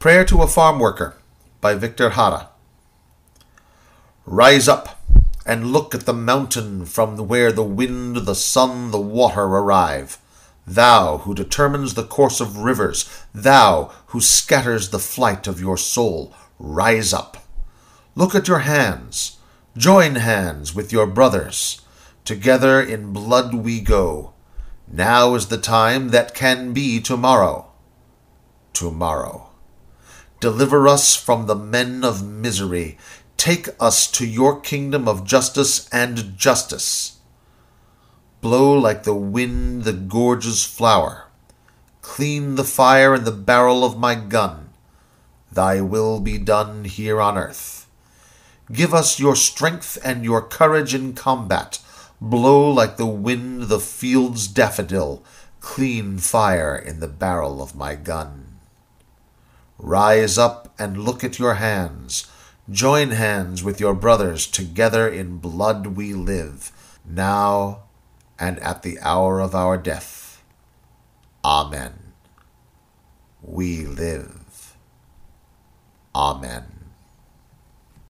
Prayer to a Farm Worker by Victor Hara. Rise up and look at the mountain from where the wind, the sun, the water arrive. Thou who determines the course of rivers, thou who scatters the flight of your soul, rise up. Look at your hands. Join hands with your brothers. Together in blood we go. Now is the time that can be tomorrow. Tomorrow. Deliver us from the men of misery. Take us to your kingdom of justice and justice. Blow like the wind the gorge's flower. Clean the fire in the barrel of my gun. Thy will be done here on earth. Give us your strength and your courage in combat. Blow like the wind the field's daffodil. Clean fire in the barrel of my gun. Rise up and look at your hands. Join hands with your brothers. Together in blood we live, now and at the hour of our death. Amen. We live. Amen.